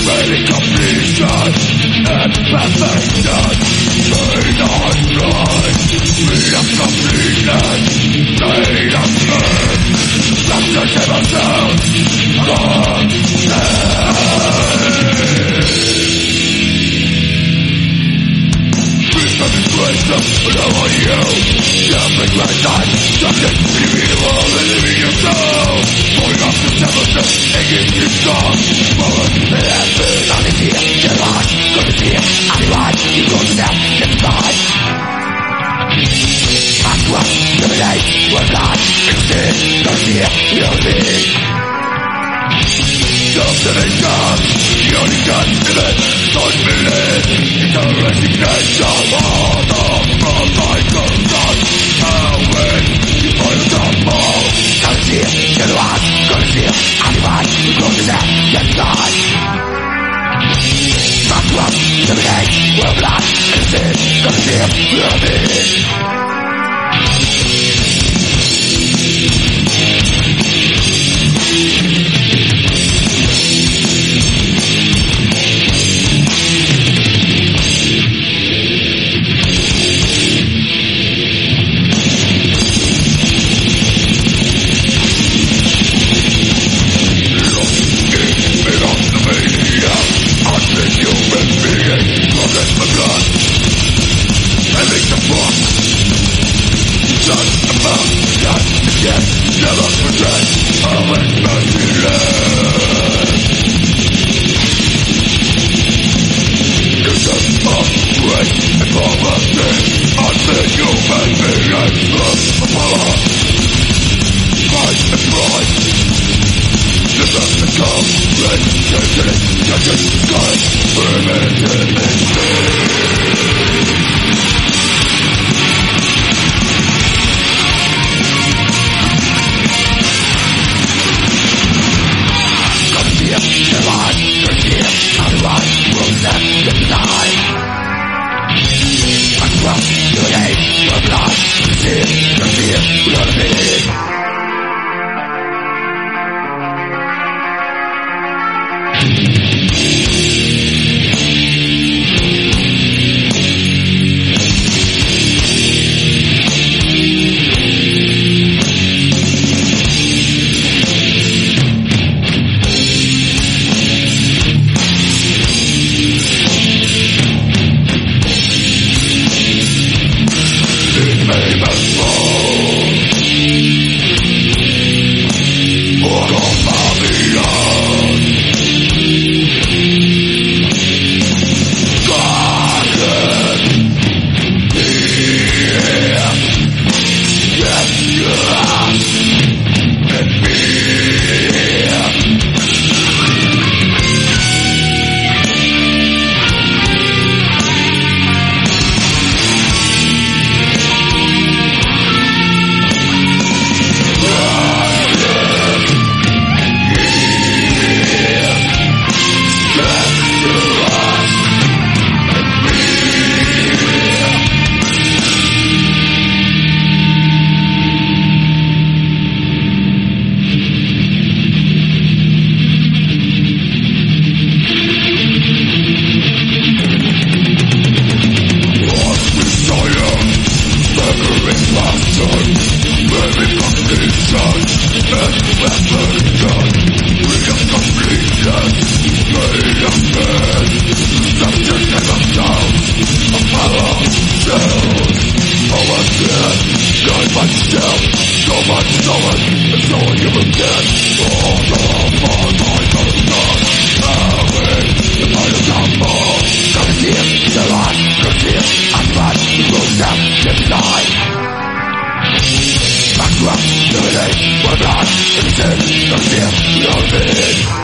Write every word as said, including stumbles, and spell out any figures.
Ready completion and perfection. Made on right, freedom completeness. Made on earth, structure never sound. On wisdom, but how are you? Jumping right time, something beautiful and living your soul. Pulling off the temperature, making you strong. Forward, and after, on the fear, get on. Go to fear, I'll be right. You go to them, get behind. Ask what, dominate, work hard. Instead, no fear, you don't need. Something comes, the only gun in it. Don't believe, it's a resignation. All the providers done. I'll win, you find a tumble. Go to fear, get on. Go to fear, I'll be right. You go to them, get behind. Ask what, dominate, work hard. Instead, no fear, you don't need. Never forget, always merciless. It's a upright and poverty until human beings love power. Fight and pride. Never become red, judging, judging, God, permitted in We're not, it's in the fear, no need.